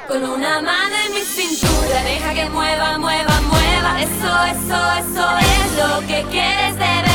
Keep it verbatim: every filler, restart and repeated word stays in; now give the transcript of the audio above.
con una mano en mi cintura. Deja que mueva, mueva, mueva. Eso, eso, eso es lo que quieres de verdad.